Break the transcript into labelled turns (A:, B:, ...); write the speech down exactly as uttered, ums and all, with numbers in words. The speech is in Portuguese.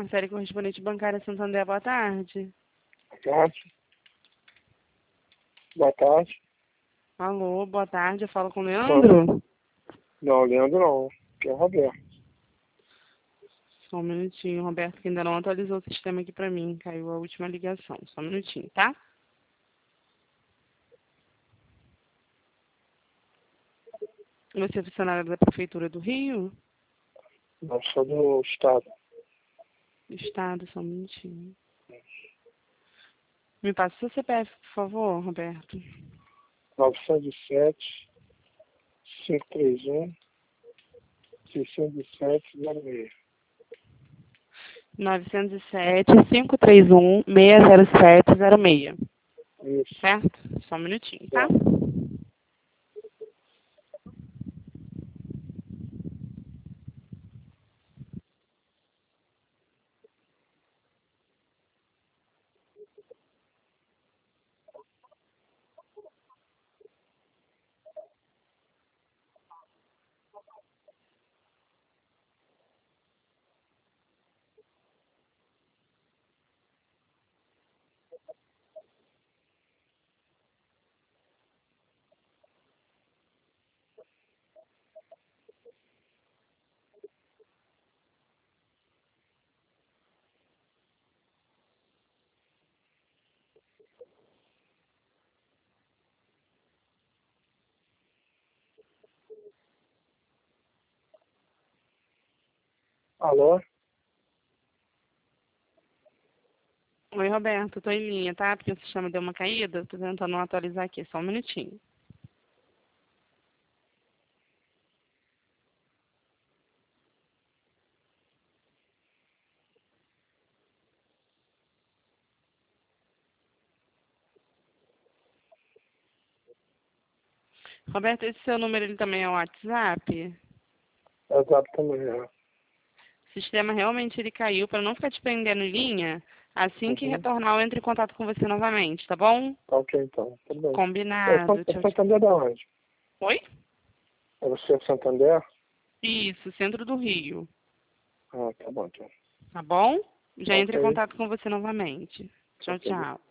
A: Marcele, correspondente bancária Santander, boa tarde.
B: Boa tarde. Boa tarde.
A: Alô, boa tarde, eu falo com o Leandro?
B: Não, Leandro não. Aqui é o Roberto.
A: Só um minutinho, o Roberto que ainda não atualizou o sistema aqui pra mim, caiu a última ligação. Só um minutinho, tá? Você é funcionário da Prefeitura do Rio?
B: Não, sou do Estado.
A: Do Estado, só um minutinho. Me passa o seu C P F, por favor, Roberto.
B: novecentos e sete, cinco três um, seiscentos e sete, zero seis.
A: novecentos e sete, cinco três um, seis zero sete zero seis.
B: Isso.
A: Certo? Só um minutinho, tá?
B: Alô?
A: Oi, Roberto, tô em linha, tá? Porque o sistema deu uma caída, tô tentando atualizar aqui, só um minutinho. Roberto, esse seu número ele também é o WhatsApp?
B: Exato também, é.
A: O sistema realmente ele caiu, para não ficar te prendendo em linha, assim que
B: Uhum.
A: retornar eu entro em contato com você novamente, tá bom?
B: Tá ok, então. Tudo bem. É,
A: Combinado.
B: é
A: Tchau, tchau.
B: Santander da onde?
A: Oi?
B: É você de Santander?
A: Isso, centro do Rio.
B: Ah, tá bom, então.
A: Tá bom? Já
B: Tá
A: entro em
B: ok.
A: contato com você novamente. Tchau,
B: Ok.
A: tchau.